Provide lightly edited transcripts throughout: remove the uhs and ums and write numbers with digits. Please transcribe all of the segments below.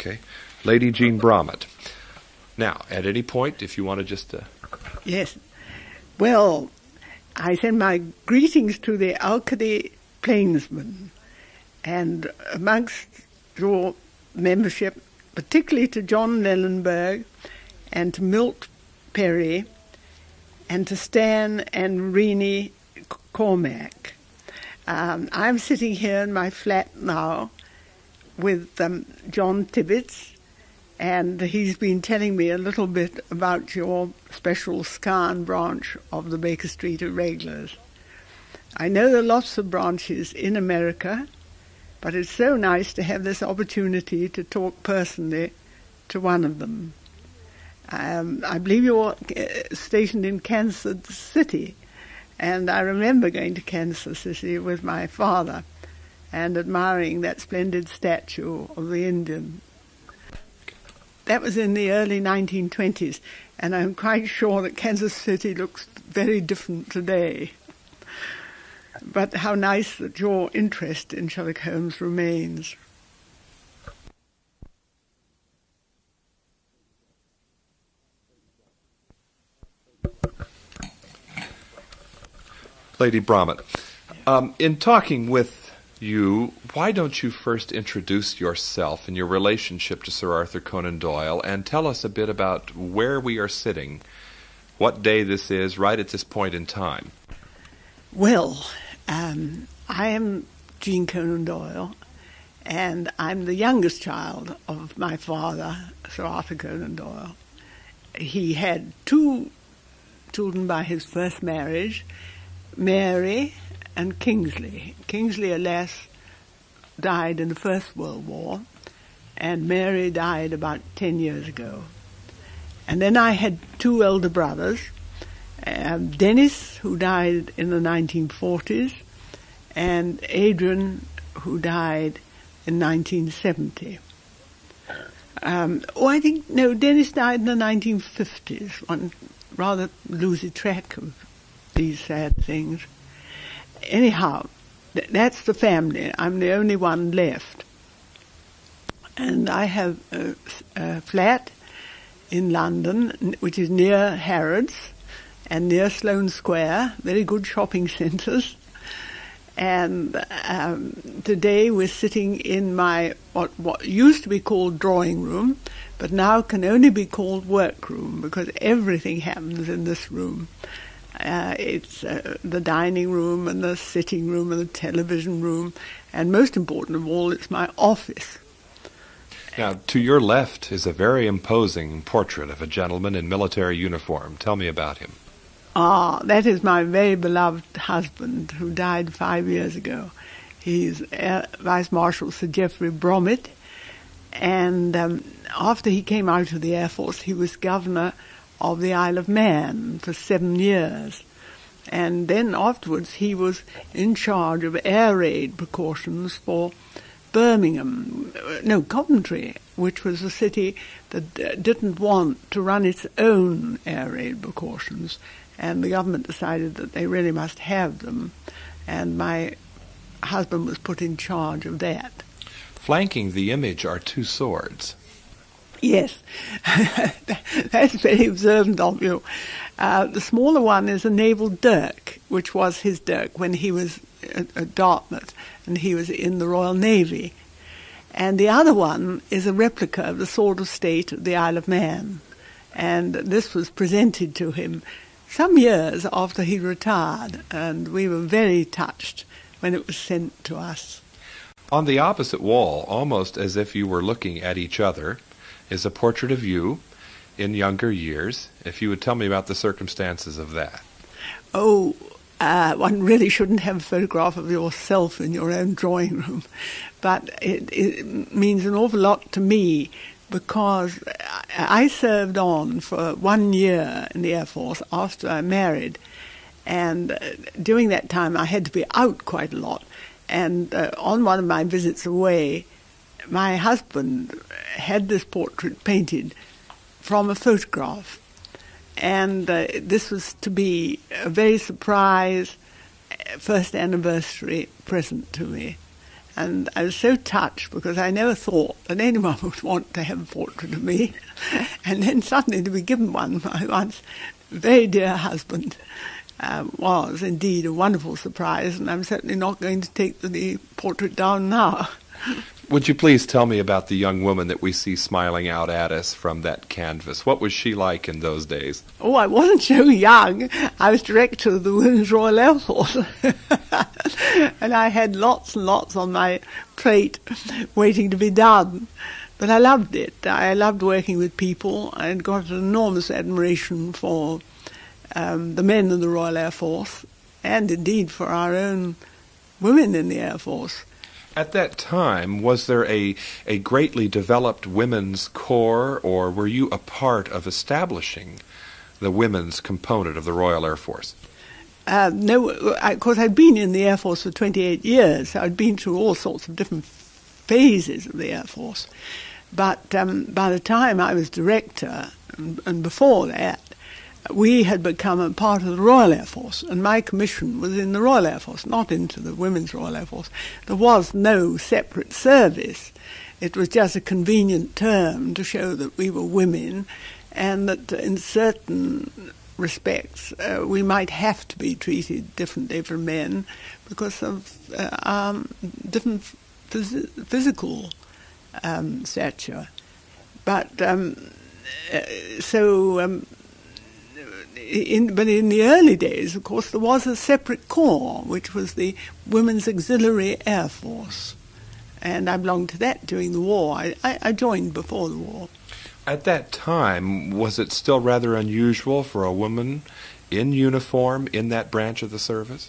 Okay. Lady Jean Bromett. Now, at any point, if you want to just... Yes. Well, I send my greetings to the Alcady Plainsmen, and amongst your membership, particularly to John Lellenberg and to Milt Perry and to Stan and Renee Cormack. I'm sitting here in my flat now with John Tibbets, and he's been telling me a little bit about your special Scarn branch of the Baker Street Irregulars. I know there are lots of branches in America, but it's so nice to have this opportunity to talk personally to one of them. I believe you're stationed in Kansas City, and I remember going to Kansas City with my father and admiring that splendid statue of the Indian. That was in the early 1920s, and I'm quite sure that Kansas City looks very different today. But how nice that your interest in Sherlock Holmes remains. Lady Bromett, in talking with you, why don't you first introduce yourself and your relationship to Sir Arthur Conan Doyle and tell us a bit about where we are sitting, what day this is, right at this point in time? Well, I am Jean Conan Doyle, and I'm the youngest child of my father, Sir Arthur Conan Doyle. He had two children by his first marriage, Mary and Kingsley. Kingsley, alas, died in the First World War, and Mary died about 10 years ago. And then I had two elder brothers, Dennis, who died in the 1940s, and Adrian, who died in 1970. Dennis died in the 1950s. One rather loses track of these sad things. Anyhow, that's the family. I'm the only one left. And I have a flat in London, which is near Harrods and near Sloane Square, very good shopping centres. And today we're sitting in my what used to be called drawing room, but now can only be called workroom because everything happens in this room. It's the dining room and the sitting room and the television room, and most important of all, it's my office. Now, to your left is a very imposing portrait of a gentleman in military uniform. Tell me about him. That is my very beloved husband who died 5 years ago. He's Vice Marshal Sir Geoffrey Bromett, and after he came out of the Air Force, he was governor of the Isle of Man for 7 years. And then afterwards he was in charge of air raid precautions for Coventry, which was a city that didn't want to run its own air raid precautions. And the government decided that they really must have them. And my husband was put in charge of that. Flanking the image are two swords. Yes, that's very observant of you. The smaller one is a naval dirk, which was his dirk when he was at Dartmouth and he was in the Royal Navy. And the other one is a replica of the Sword of State of the Isle of Man. And this was presented to him some years after he retired, and we were very touched when it was sent to us. On the opposite wall, almost as if you were looking at each other, is a portrait of you in younger years. If you would tell me about the circumstances of that. One really shouldn't have a photograph of yourself in your own drawing room, but it means an awful lot to me because I served on for 1 year in the Air Force after I married, and during that time I had to be out quite a lot. And on one of my visits away, my husband had this portrait painted from a photograph. And this was to be a very surprise first anniversary present to me. And I was so touched because I never thought that anyone would want to have a portrait of me. And then suddenly to be given one by one's very dear husband was indeed a wonderful surprise, and I'm certainly not going to take the portrait down now. Would you please tell me about the young woman that we see smiling out at us from that canvas? What was she like in those days? Oh, I wasn't so young. I was director of the Women's Royal Air Force. And I had lots and lots on my plate waiting to be done. But I loved it. I loved working with people. I had got an enormous admiration for the men in the Royal Air Force, and indeed for our own women in the Air Force. At that time, was there a greatly developed women's corps, or were you a part of establishing the women's component of the Royal Air Force? No, of course, I'd been in the Air Force for 28 years. So I'd been through all sorts of different phases of the Air Force. But by the time I was director, and before that, we had become a part of the Royal Air Force, and my commission was in the Royal Air Force, not into the Women's Royal Air Force. There was no separate service. It was just a convenient term to show that we were women, and that in certain respects we might have to be treated differently from men because of different physical stature. But but in the early days, of course, there was a separate corps, which was the Women's Auxiliary Air Force. And I belonged to that during the war. I joined before the war. At that time, was it still rather unusual for a woman in uniform in that branch of the service?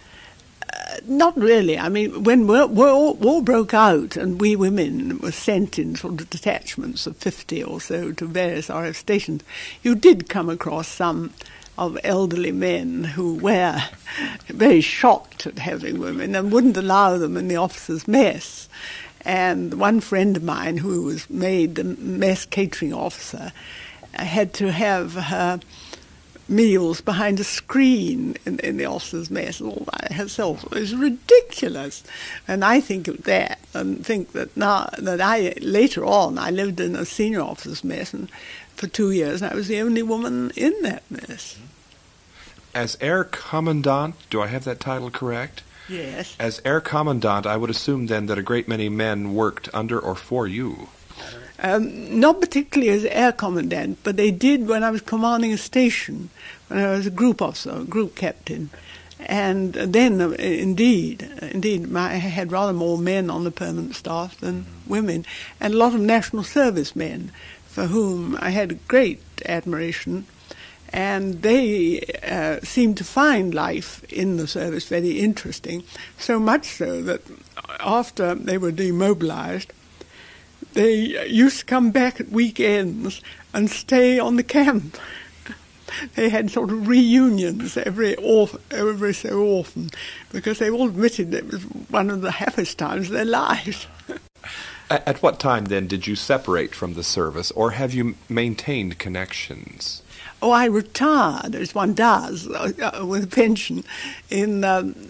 Not really. I mean, when war broke out and we women were sent in sort of detachments of 50 or so to various RF stations, you did come across some of elderly men who were very shocked at having women and wouldn't allow them in the officers' mess. And one friend of mine, who was made the mess catering officer, had to have her meals behind a screen in the officers' mess all by herself. It was ridiculous. And I think of that and think that now that later on I lived in a senior officers' mess and for 2 years, and I was the only woman in that mess. As Air Commandant, do I have that title correct? Yes. As Air Commandant, I would assume then that a great many men worked under or for you. Not particularly as Air Commandant, but they did when I was commanding a station, when I was a group officer, group captain. And then, indeed, I had rather more men on the permanent staff than women, and a lot of national service men for whom I had great admiration. And they seemed to find life in the service very interesting, so much so that after they were demobilized, they used to come back at weekends and stay on the camp. They had sort of reunions every so often, because they all admitted it was one of the happiest times of their lives. At what time, then, did you separate from the service, or have you maintained connections? Oh, I retired, as one does, with a pension in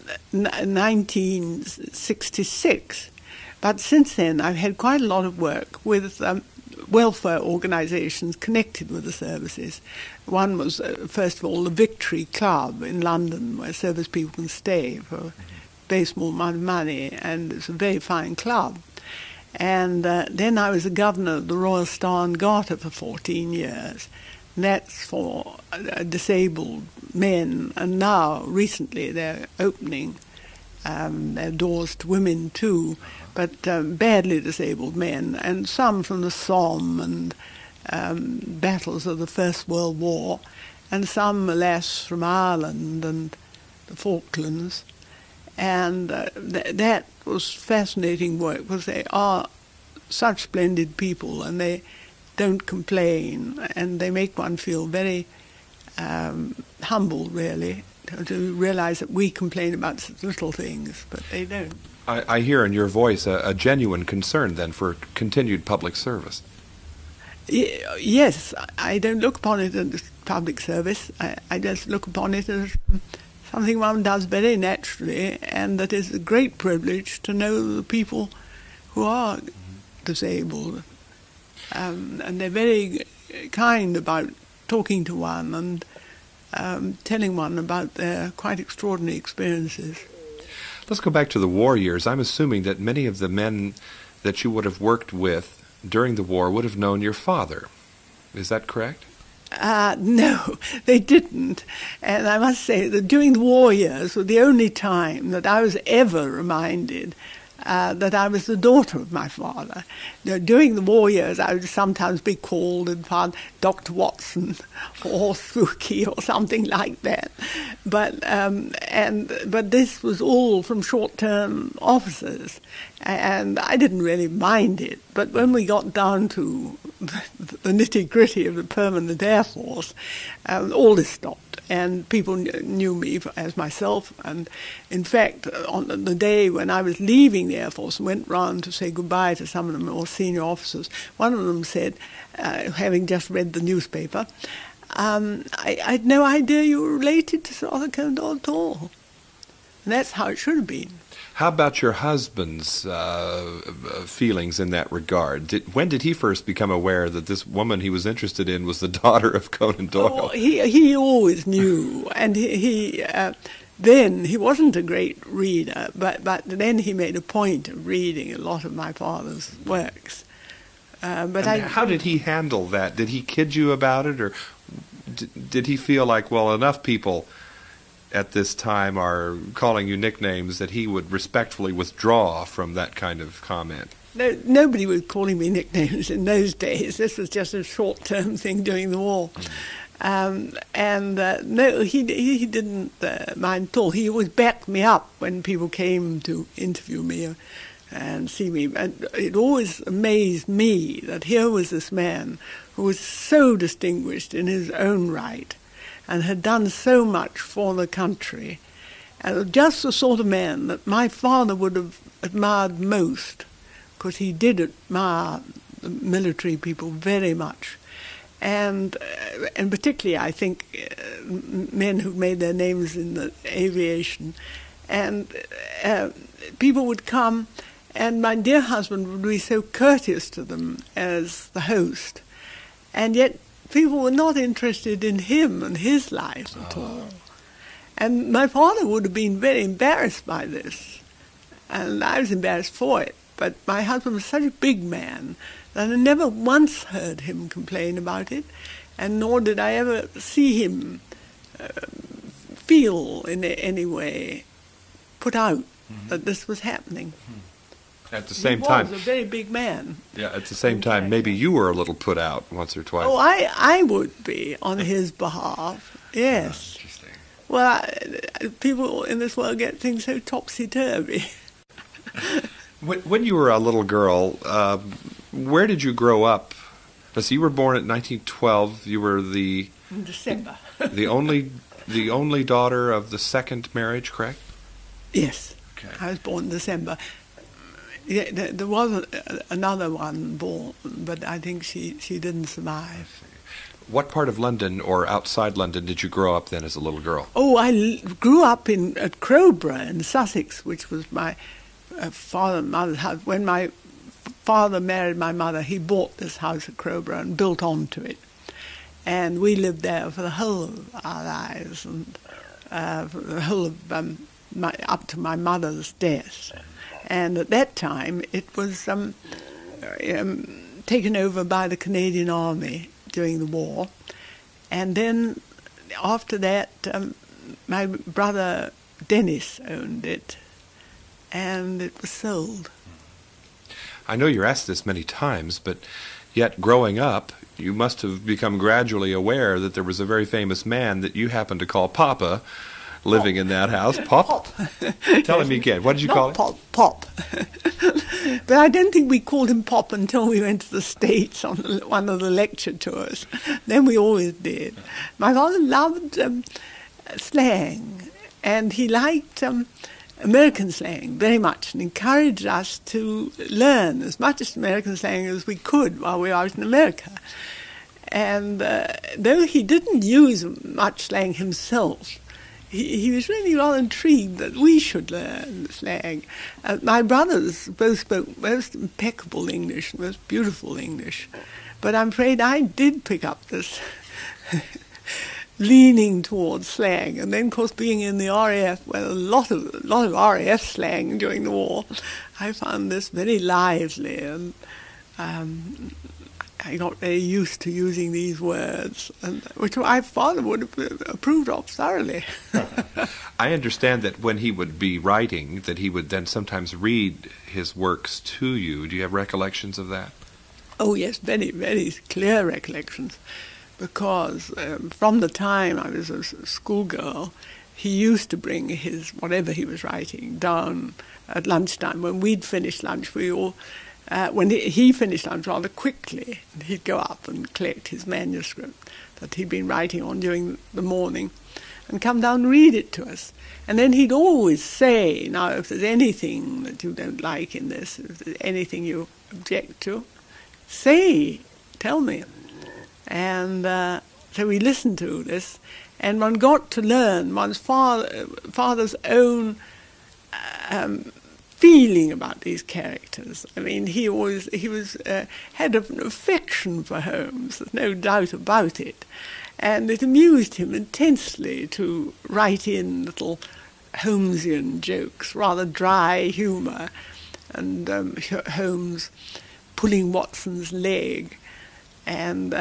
1966. But since then, I've had quite a lot of work with welfare organisations connected with the services. One was, first of all, the Victory Club in London, where service people can stay for a very small amount of money, and it's a very fine club. And then I was the governor of the Royal Star and Garter for 14 years. And that's for disabled men, and now, recently, they're opening their doors to women too, but badly disabled men, and some from the Somme and battles of the First World War, and some, alas, from Ireland and the Falklands. And that was fascinating work, because they are such splendid people, and they don't complain, and they make one feel very humble, really, to realize that we complain about such little things, but they don't. I hear in your voice a genuine concern, then, for continued public service. Yes, I don't look upon it as public service. I just look upon it as something one does very naturally, and that is a great privilege to know the people who are disabled. And they're very kind about talking to one and telling one about their quite extraordinary experiences. Let's go back to the war years. I'm assuming that many of the men that you would have worked with during the war would have known your father. Is that correct? No, they didn't. And I must say that during the war years was the only time that I was ever reminded that I was the daughter of my father. During the war years, I would sometimes be called and found Dr. Watson or Spooky or something like that. But this was all from short-term officers, and I didn't really mind it. But when we got down to the nitty-gritty of the permanent Air Force, all this stopped, and people knew me as myself. And in fact, on the day when I was leaving the Air Force and went round to say goodbye to some of the more senior officers, one of them said, having just read the newspaper, I had no idea you were related to Sir Arthur Conan Doyle at all. And that's how it should have been. How about your husband's feelings in that regard? When did he first become aware that this woman he was interested in was the daughter of Conan Doyle? Oh, he always knew, and then he wasn't a great reader, but then he made a point of reading a lot of my father's works. How did he handle that? Did he kid you about it, or did he feel like, well, enough people at this time are calling you nicknames that he would respectfully withdraw from that kind of comment? No, nobody was calling me nicknames in those days. This was just a short-term thing during the war. No, he didn't mind at all. He always backed me up when people came to interview me and see me. And it always amazed me that here was this man who was so distinguished in his own right and had done so much for the country, and just the sort of man that my father would have admired most, because he did admire the military people very much. And particularly, I think, men who made their names in the aviation. And people would come, and my dear husband would be so courteous to them as the host. And yet people were not interested in him and his life at all. And my father would have been very embarrassed by this. And I was embarrassed for it. But my husband was such a big man that I never once heard him complain about it, and nor did I ever see him feel in any way put out that this was happening. At the same time, he was a very big man. Yeah, at the same time, maybe you were a little put out once or twice. Oh, I would be on his behalf, yes. Interesting. Well, people in this world get things so topsy-turvy. When you were a little girl, where did you grow up? So you were born in 1912. You were in December. the only daughter of the second marriage, correct? Yes. Okay. I was born in December. Yeah, there was another one born, but I think she didn't survive. What part of London or outside London did you grow up then as a little girl? Oh, I grew up at Crowborough in Sussex, which was my father and mother's house. When my father married my mother, he bought this house at Crowborough and built onto it. And we lived there for the whole of our lives, and for the whole of up to my mother's death. And at that time, it was taken over by the Canadian Army during the war. And then after that, my brother Dennis owned it, and it was sold. I know you're asked this many times, but yet growing up, you must have become gradually aware that there was a very famous man that you happened to call Papa, living in that house. Pop? Tell me again. What did you call him? Pop. But I don't think we called him Pop until we went to the States on one of the lecture tours. Then we always did. My father loved slang, and he liked American slang very much, and encouraged us to learn as much American slang as we could while we were out in America. And though he didn't use much slang himself, he was really rather intrigued that we should learn slang. My brothers both spoke most impeccable English, most beautiful English, but I'm afraid I did pick up this leaning towards slang, and then, of course, being in the RAF, well, a lot of RAF slang during the war, I found this very lively, and I got very used to using these words, which my father would have approved of thoroughly. I understand that when he would be writing, that he would then sometimes read his works to you. Do you have recollections of that? Oh, yes, very, very clear recollections, because from the time I was a schoolgirl, he used to bring his, whatever he was writing, down at lunchtime. When we'd finished lunch, we all... when he finished lunch rather quickly, he'd go up and collect his manuscript that he'd been writing on during the morning and come down and read it to us. And then he'd always say, now, if there's anything that you don't like in this, if there's anything you object to, tell me. And so we listened to this, and one got to learn one's father's own feeling about these characters. I mean, he had an affection for Holmes, there's no doubt about it, and it amused him intensely to write in little Holmesian jokes, rather dry humour, and Holmes pulling Watson's leg, and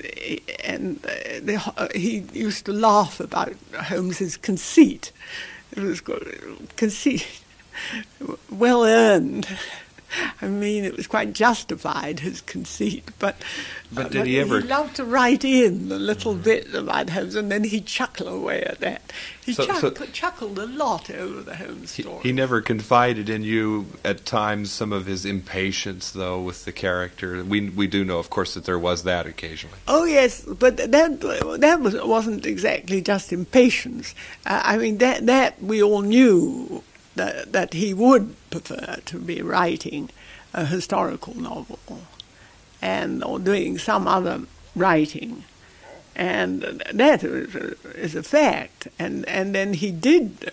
he used to laugh about Holmes's conceit. It was conceit. Well earned. I mean, it was quite justified, his conceit, but did he ever... He loved to write in a little bit about Holmes, and then he'd chuckle away at that. He chuckled a lot over the Holmes story. He never confided in you at times some of his impatience, though, with the character. We do know, of course, that there was that occasionally. Oh, yes, but that wasn't exactly just impatience. I mean, that we all knew that he would prefer to be writing a historical novel or doing some other writing, and that is a fact. And then he did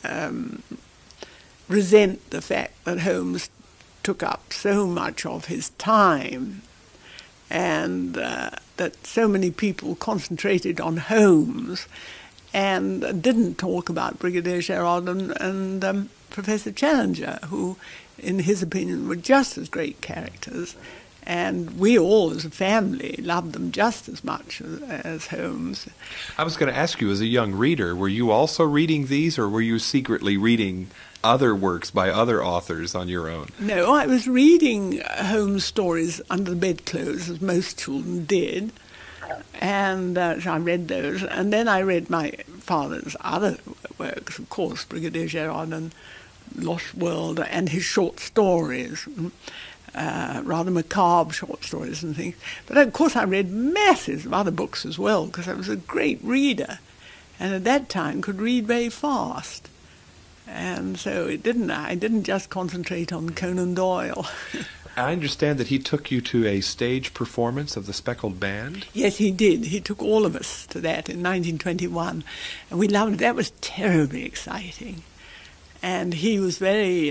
resent the fact that Holmes took up so much of his time, and that so many people concentrated on Holmes and didn't talk about Brigadier Gerard and Professor Challenger, who, in his opinion, were just as great characters, and we all, as a family, loved them just as much as Holmes. I was going to ask you, as a young reader, were you also reading these, or were you secretly reading other works by other authors on your own? No, I was reading Holmes stories under the bedclothes, as most children did, and so I read those, and then I read my father's other works, of course, Brigadier Gerard and Lost World, and his short stories, rather macabre short stories and things. But of course I read masses of other books as well, because I was a great reader, and at that time could read very fast. And so I didn't just concentrate on Conan Doyle. I understand that he took you to a stage performance of The Speckled Band? Yes, he did. He took all of us to that in 1921, and we loved it. That was terribly exciting. And he was very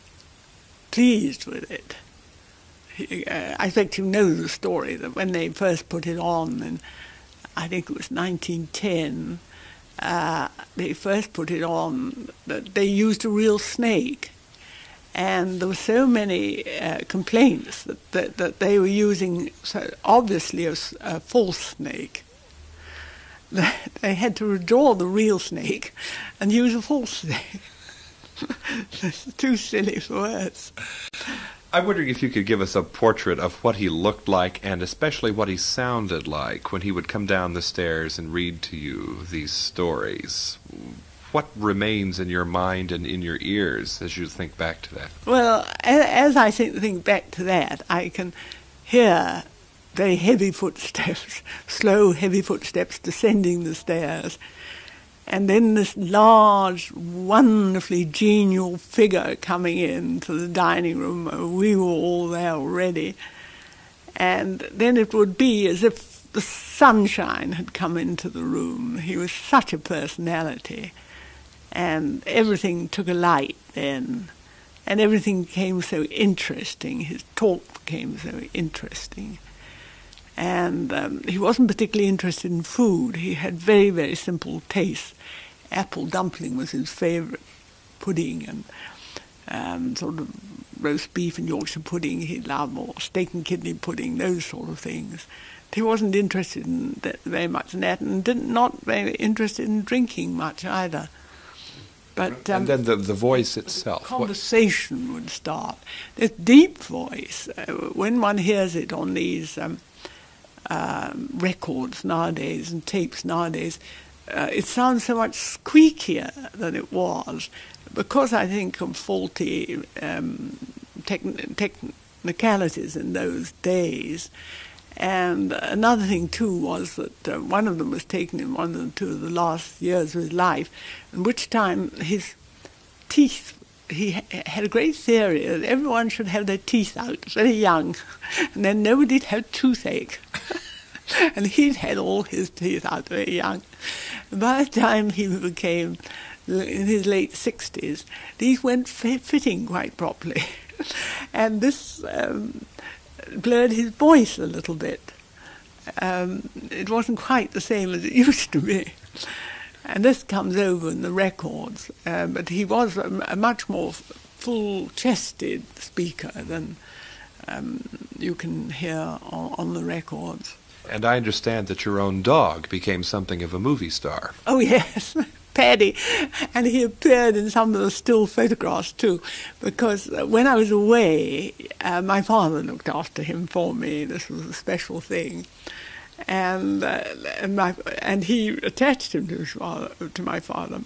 pleased with it. I expect you know the story, that when they first put it on, and I think it was 1910, they first put it on, that they used a real snake. And there were so many complaints that they were using so obviously a false snake. They had to withdraw the real snake and use a false snake. It's too silly for words. I'm wondering if you could give us a portrait of what he looked like, and especially what he sounded like when he would come down the stairs and read to you these stories. What remains in your mind and in your ears as you think back to that? Well, as I think back to that, I can hear very heavy footsteps, slow, heavy footsteps descending the stairs. And then this large, wonderfully genial figure coming into the dining room. We were all there already. And then it would be as if the sunshine had come into the room. He was such a personality, and everything took a light then, and everything became so interesting. His talk became so interesting. And he wasn't particularly interested in food. He had very, very simple tastes. Apple dumpling was his favourite, pudding, and sort of roast beef and Yorkshire pudding he loved, or steak and kidney pudding, those sort of things. He wasn't interested in that very much in that, and not very interested in drinking much either. But and then the voice itself. Conversation would start. This deep voice, when one hears it on these records nowadays and tapes nowadays, it sounds so much squeakier than it was, because I think of faulty technicalities in those days. And another thing too was that one of them was taken in one of the last years of his life, in which time his teeth, he had a great theory that everyone should have their teeth out very young, and then nobody'd have toothache. And he'd had all his teeth out very young. By the time he became in his late 60s, these weren't fitting quite properly. And this blurred his voice a little bit. It wasn't quite the same as it used to be. And this comes over in the records. But he was a much more full-chested speaker than you can hear on the records. And I understand that your own dog became something of a movie star. Oh, yes, Paddy. And he appeared in some of the still photographs, too, because when I was away, my father looked after him for me. This was a special thing. And he attached him to my father.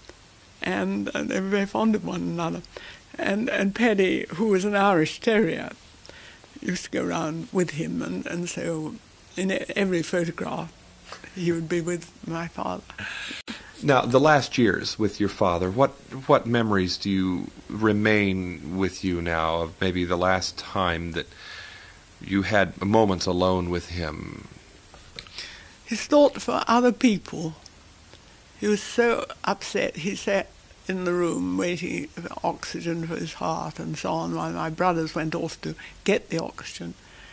And they were very fond of one another. And Paddy, who was an Irish Terrier, used to go around with him, and so in every photograph he would be with my father. Now, the last years with your father, what memories do you remain with you now of maybe the last time that you had moments alone with him? His thought for other people. He was so upset. He sat in the room waiting for oxygen for his heart and so on, while my brothers went off to get the oxygen.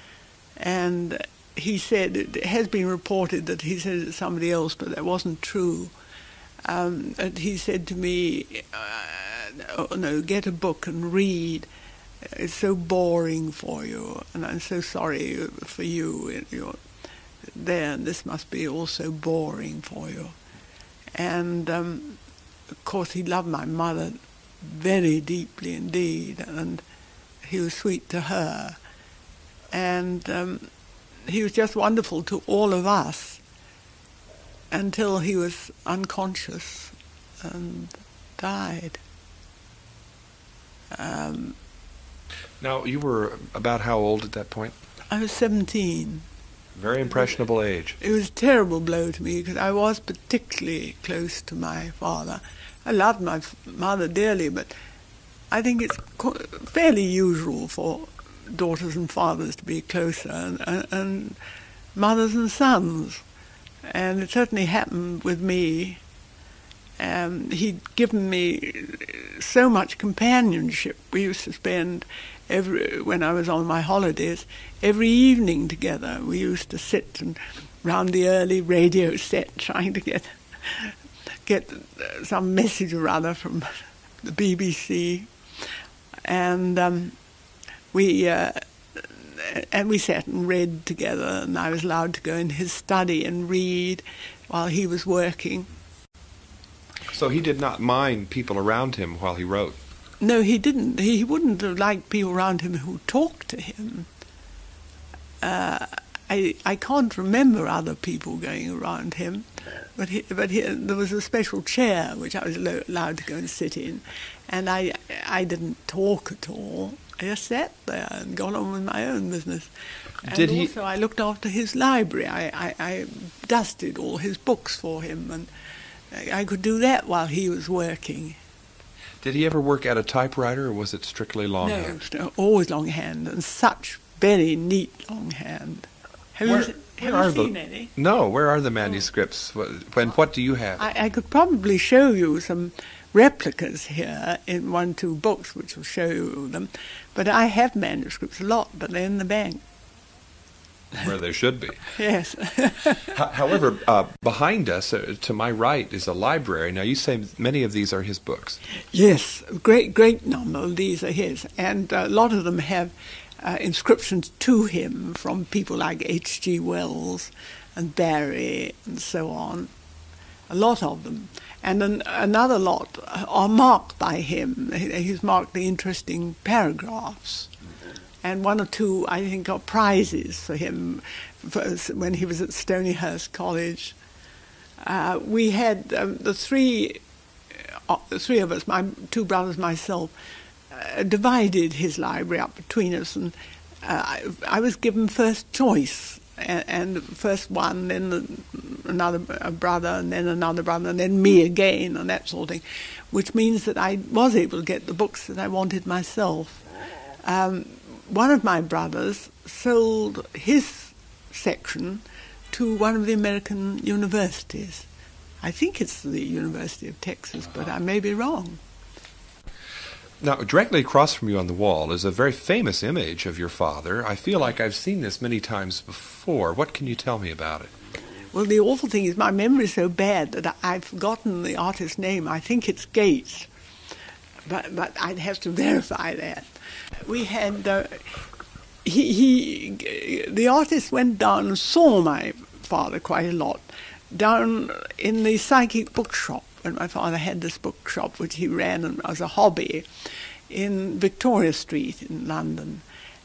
And he said, it has been reported that he said it to somebody else, but that wasn't true. And he said to me, no, get a book and read. It's so boring for you, and I'm so sorry for you. You're there, and this must be also boring for you. And of course, he loved my mother very deeply indeed, and he was sweet to her. And he was just wonderful to all of us until he was unconscious and died. Now, you were about how old at that point? I was 17. Very impressionable age. It was a terrible blow to me because I was particularly close to my father. I loved my mother dearly, but I think it's fairly usual for daughters and fathers to be closer, and mothers and sons. And it certainly happened with me. He'd given me so much companionship. We used to spend, when I was on my holidays, every evening together. We used to sit round the early radio set trying to get some message or other from the BBC. And we sat and read together, and I was allowed to go in his study and read while he was working. So he did not mind people around him while he wrote? No, he didn't. He wouldn't have liked people around him who talked to him. I can't remember other people going around him, but there was a special chair which I was allowed to go and sit in, and I didn't talk at all. I just sat there and got on with my own business. And also I looked after his library. I dusted all his books for him, and I could do that while he was working. Did he ever work at a typewriter, or was it strictly longhand? No, always longhand, and such very neat longhand. Have you seen any? No, where are the manuscripts? What do you have? I could probably show you some replicas here in 1-2 books, which will show you them. But I have manuscripts, a lot, but they're in the bank. Where they should be. Yes. However, behind us, to my right, is a library. Now, you say many of these are his books. Yes, great number of these are his. And a lot of them have inscriptions to him from people like H.G. Wells and Barry and so on. A lot of them. And another lot are marked by him. He's marked the interesting paragraphs. And 1 or 2, I think, are prizes for him when he was at Stonyhurst College. We had the three of us, my 2 brothers, myself, divided his library up between us, and I was given first choice, and first one, then another brother, and then another brother, and then me again, and that sort of thing, which means that I was able to get the books that I wanted myself. One of my brothers sold his section to one of the American universities. I think it's the University of Texas, but I may be wrong. Now, directly across from you on the wall is a very famous image of your father. I feel like I've seen this many times before. What can you tell me about it? Well, the awful thing is my memory is so bad that I've forgotten the artist's name. I think it's Gates, but I'd have to verify that. We had the artist went down and saw my father quite a lot down in the psychic bookshop when my father had this bookshop which he ran as a hobby in Victoria Street in London,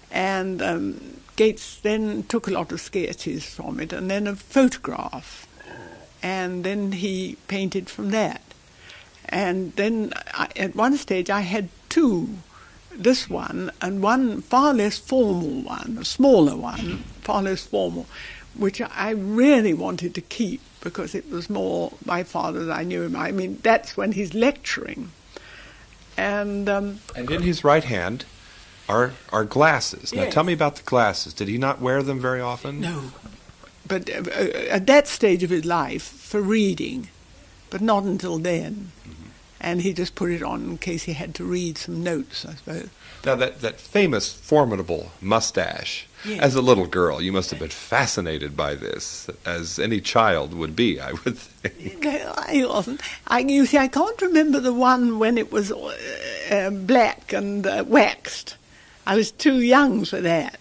and Gates then took a lot of sketches from it and then a photograph, and then he painted from that. And then at one stage I had 2. This one and one far less formal one, a smaller one, far less formal, which I really wanted to keep because it was more my father than I knew him. I mean, that's when he's lecturing. And in his right hand are glasses. Now, yes. Tell me about the glasses. Did he not wear them very often? No. But at that stage of his life, for reading, but not until then. Mm-hmm. And he just put it on in case he had to read some notes, I suppose. Now, that famous, formidable mustache, yes. As a little girl, you must have been fascinated by this, as any child would be, I would think. No, I wasn't. You see, I can't remember the one when it was black and waxed. I was too young for that.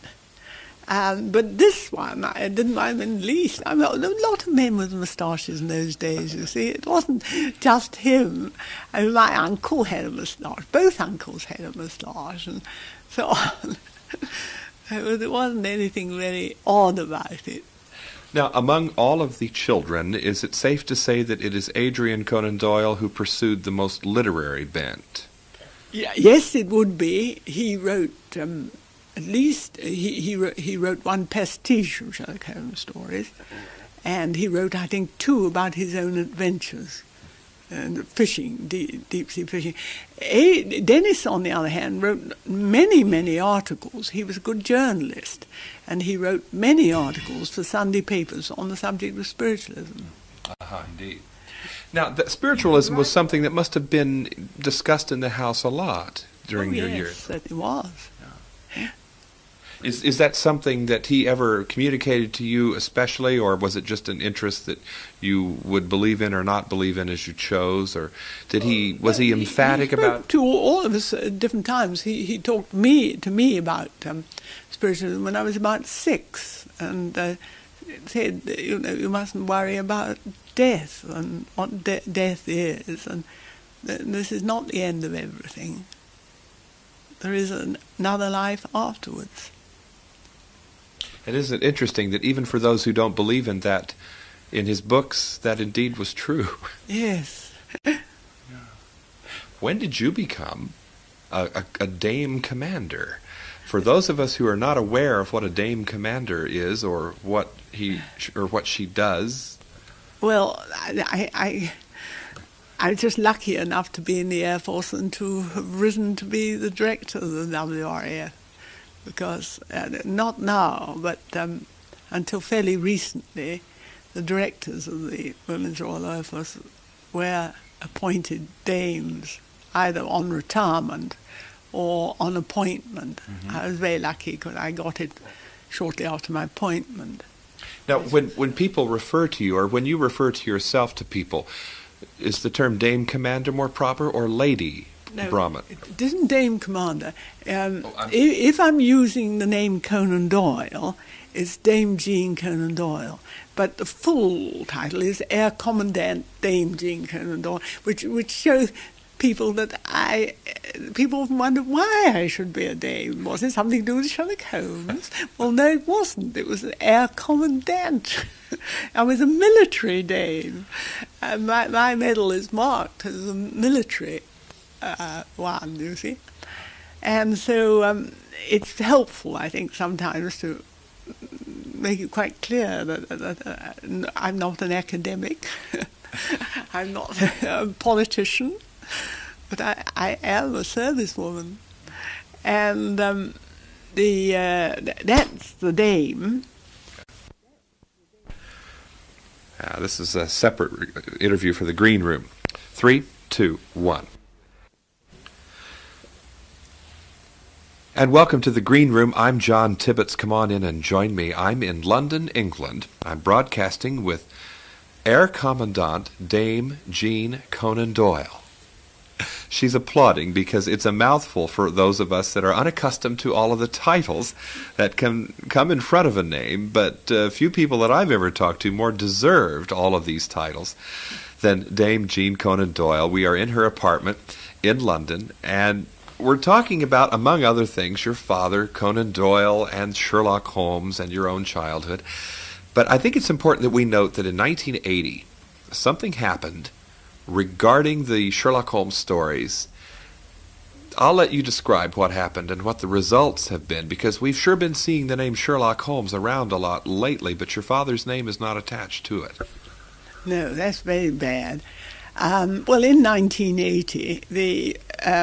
But this one, I didn't mind in the least. I mean, there were a lot of men with moustaches in those days, you see. It wasn't just him. I mean, my uncle had a moustache. Both uncles had a moustache and so on. There wasn't anything very odd about it. Now, among all of the children, is it safe to say that it is Adrian Conan Doyle who pursued the most literary bent? Yeah, yes, it would be. He wrote... At least he wrote 1 pastiche of Sherlock Holmes stories, and he wrote, I think, 2 about his own adventures and fishing, deep sea fishing. Dennis, on the other hand, wrote many articles. He was a good journalist, and he wrote many articles for Sunday papers on the subject of spiritualism. Indeed. Now, spiritualism was something that must have been discussed in the house a lot during your years. Yes, it was. Yeah. Is that something that he ever communicated to you especially, or was it just an interest that you would believe in or not believe in as you chose, or was he emphatic about? To all of us at different times. He talked to me about spiritualism when I was about 6, and said, you mustn't worry about death and what death is, and this is not the end of everything. There is another life afterwards. And isn't it interesting that even for those who don't believe in that, in his books, that indeed was true? Yes. When did you become a Dame Commander? For those of us who are not aware of what a Dame Commander is, or what she does. Well, I was just lucky enough to be in the Air Force and to have risen to be the director of the WRAF. Because, not now, but until fairly recently, the directors of the Women's Royal Air Force were appointed dames, either on retirement or on appointment. Mm-hmm. I was very lucky because I got it shortly after my appointment. Now, when people refer to you, or when you refer to yourself to people, is the term Dame Commander more proper, or Lady Brahmin? It isn't Dame Commander. If I'm using the name Conan Doyle, it's Dame Jean Conan Doyle. But the full title is Air Commandant Dame Jean Conan Doyle, which shows people that people often wonder why I should be a dame. Was it something to do with Sherlock Holmes? Well, no, it wasn't. It was an Air Commandant. I was a military dame. My medal is marked as a military one, you see. And so it's helpful, I think, sometimes to make it quite clear that I'm not an academic. I'm not a politician. But I am a servicewoman, and that's the dame. This is a separate interview for the Green Room. 3, 2, 1. And welcome to the Green Room. I'm John Tibbetts. Come on in and join me. I'm in London, England. I'm broadcasting with Air Commandant Dame Jean Conan Doyle. She's applauding because it's a mouthful for those of us that are unaccustomed to all of the titles that can come in front of a name, but few people that I've ever talked to more deserved all of these titles than Dame Jean Conan Doyle. We are in her apartment in London, and we're talking about, among other things, your father, Conan Doyle, and Sherlock Holmes, and your own childhood. But I think it's important that we note that in 1980, something happened regarding the Sherlock Holmes stories. I'll let you describe what happened and what the results have been, because we've sure been seeing the name Sherlock Holmes around a lot lately, but your father's name is not attached to it. No, that's very bad. Well, in 1980, the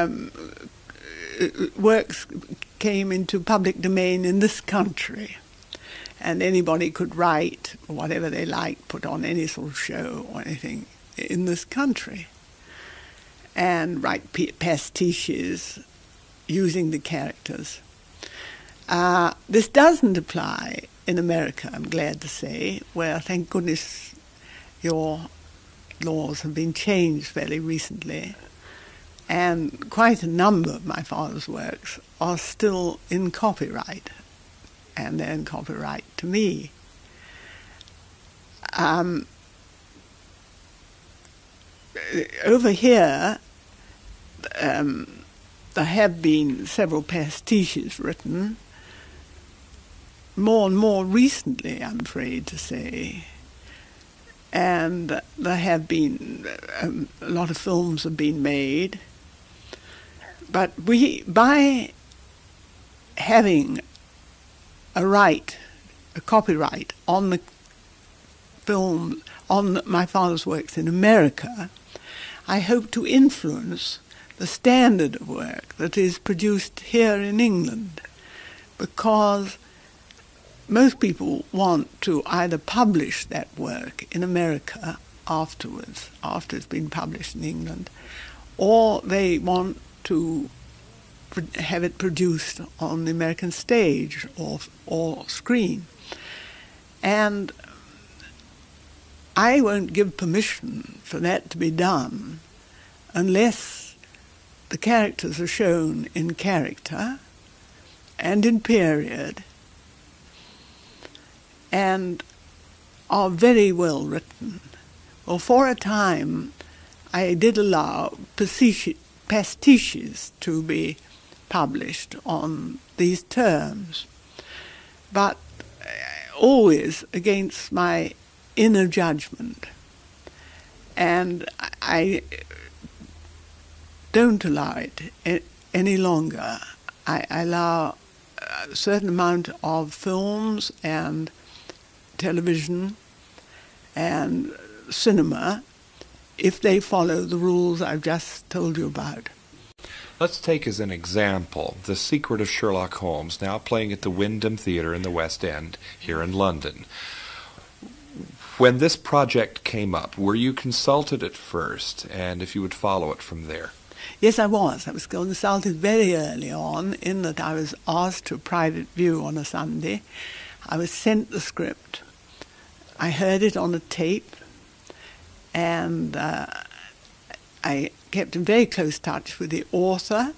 works came into public domain in this country, and anybody could write whatever they liked, put on any sort of show or anything in this country, and write pastiches using the characters. This doesn't apply in America, I'm glad to say, where, thank goodness, your laws have been changed fairly recently, and quite a number of my father's works are still in copyright, and they're in copyright to me. Over here, there have been several pastiches written, more and more recently, I'm afraid to say, and there have been a lot of films have been made, but by having a copyright on the film, on my father's works in America, I hope to influence the standard of work that is produced here in England, because most people want to either publish that work in America afterwards, after it's been published in England, or they want to have it produced on the American stage or screen. And I won't give permission for that to be done unless the characters are shown in character and in period and are very well written. Well, for a time, I did allow pastiches to be published on these terms, but always against my inner judgment. And I don't allow it any longer. I allow a certain amount of films and television and cinema if they follow the rules I've just told you about. Let's take as an example The Secret of Sherlock Holmes, now playing at the Wyndham Theatre in the West End here in London. When this project came up, were you consulted at first, and if you would follow it from there? Yes, I was. I was consulted very early on, in that I was asked to a private view on a Sunday. I was sent the script. I heard it on a tape, and I kept in very close touch with the author,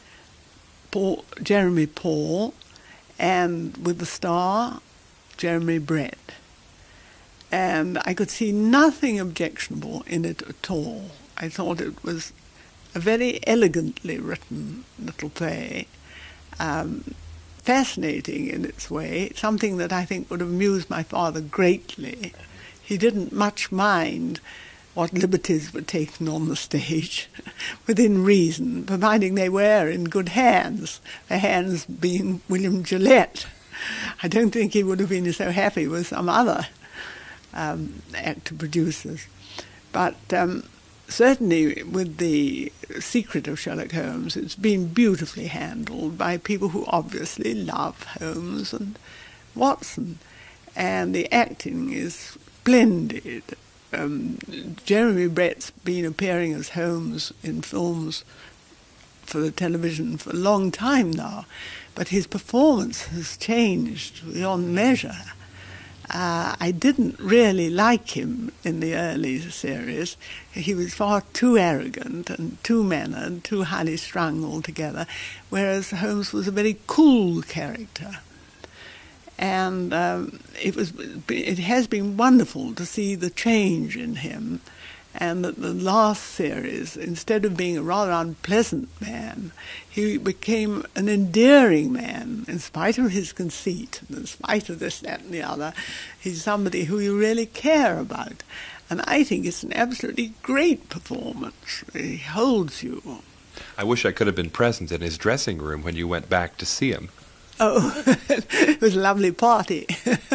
Jeremy Paul, and with the star, Jeremy Brett. And I could see nothing objectionable in it at all. I thought it was a very elegantly written little play, fascinating in its way, something that I think would have amused my father greatly. He didn't much mind what liberties were taken on the stage, within reason, providing they were in good hands, the hands being William Gillette. I don't think he would have been so happy with some other actor producers. But certainly with The Secret of Sherlock Holmes, it's been beautifully handled by people who obviously love Holmes and Watson. And the acting is splendid. Jeremy Brett's been appearing as Holmes in films for the television for a long time now, but his performance has changed beyond measure. I didn't really like him in the early series. He was far too arrogant and too mannered, too highly strung altogether, whereas Holmes was a very cool character. And it has been wonderful to see the change in him, and that the last series, instead of being a rather unpleasant man, he became an endearing man, in spite of his conceit, and in spite of this, that, and the other. He's somebody who you really care about. And I think it's an absolutely great performance. He holds you. I wish I could have been present in his dressing room when you went back to see him. Oh, it was a lovely party.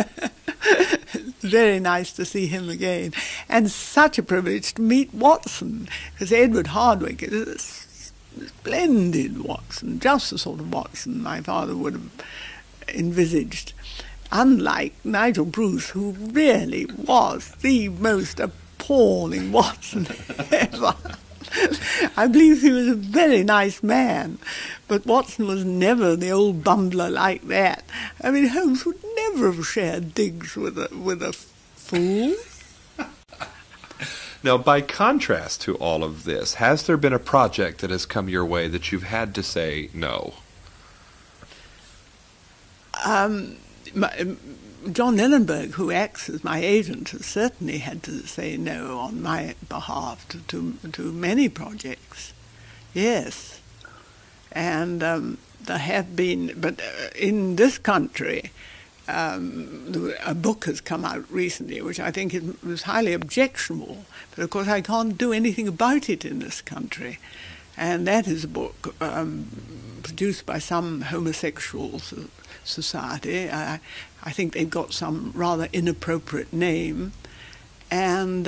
Very nice to see him again. And such a privilege to meet Watson, because Edward Hardwicke is a splendid Watson, just the sort of Watson my father would have envisaged. Unlike Nigel Bruce, who really was the most appalling Watson ever. I believe he was a very nice man, but Watson was never the old bumbler like that. I mean, Holmes would never have shared digs with a fool. Now, by contrast to all of this, has there been a project that has come your way that you've had to say no? John Ellenberg, who acts as my agent, has certainly had to say no on my behalf to many projects. Yes. And there have been, but in this country, a book has come out recently, which I think was highly objectionable, but of course I can't do anything about it in this country. And that is a book produced by some homosexual society. I think they've got some rather inappropriate name, and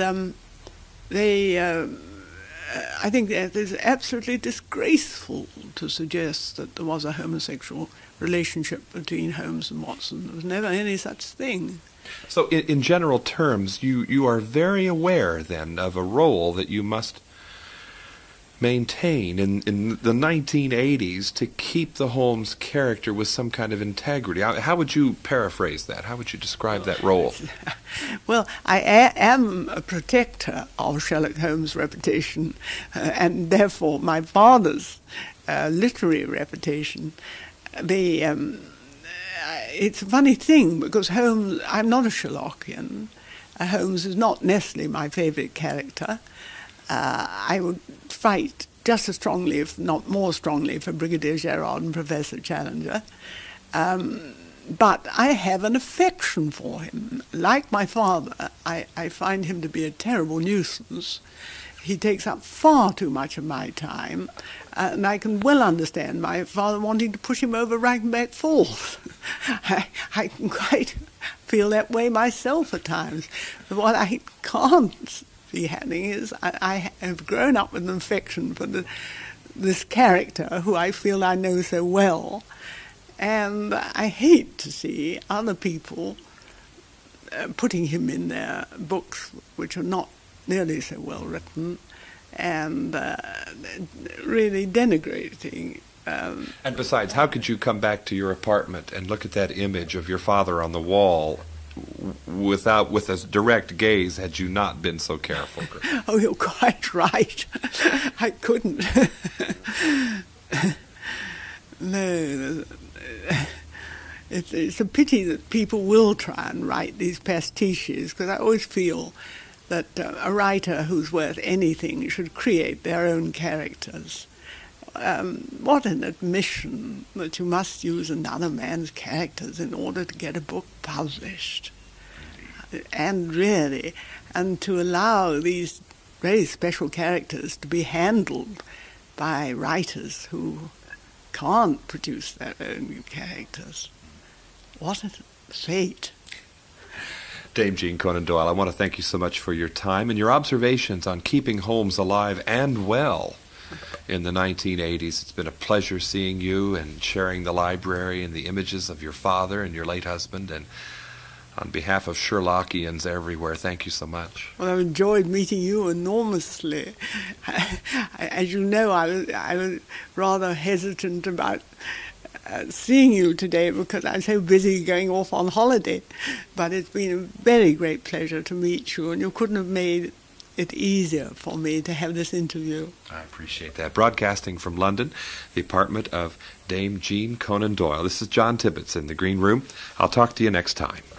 I think that it is absolutely disgraceful to suggest that there was a homosexual relationship between Holmes and Watson. There was never any such thing. So in general terms, you are very aware then of a role that you must maintain in the 1980s to keep the Holmes character with some kind of integrity. How would you paraphrase that? How would you describe that role? Well, I am a protector of Sherlock Holmes' reputation, and therefore my father's literary reputation. It's a funny thing, because Holmes, I'm not a Sherlockian. Holmes is not necessarily my favourite character. I would fight just as strongly, if not more strongly, for Brigadier Gerard and Professor Challenger. But I have an affection for him. Like my father, I find him to be a terrible nuisance. He takes up far too much of my time, and I can well understand my father wanting to push him over Reichenbach Falls. I can quite feel that way myself at times. But what I can't see happening is I have grown up with an affection for the this character who I feel I know so well. And I hate to see other people putting him in their books, which are not nearly so well written, and really denigrating. And besides, how could you come back to your apartment and look at that image of your father on the wall with a direct gaze had you not been so careful? Oh, you're quite right. I couldn't. No, it's a pity that people will try and write these pastiches, because I always feel that a writer who's worth anything should create their own characters. What an admission that you must use another man's characters in order to get a book published. And to allow these very special characters to be handled by writers who can't produce their own characters. What a fate. Dame Jean Conan Doyle, I want to thank you so much for your time and your observations on keeping Holmes alive and well in the 1980s. It's been a pleasure seeing you and sharing the library and the images of your father and your late husband. And on behalf of Sherlockians everywhere, thank you so much. Well, I've enjoyed meeting you enormously. As you know, I was rather hesitant about seeing you today because I'm so busy going off on holiday. But it's been a very great pleasure to meet you, and you couldn't have made it easier for me to have this interview. I appreciate that. Broadcasting from London, the apartment of Dame Jean Conan Doyle. This is John Tibbetts in the Green Room. I'll talk to you next time.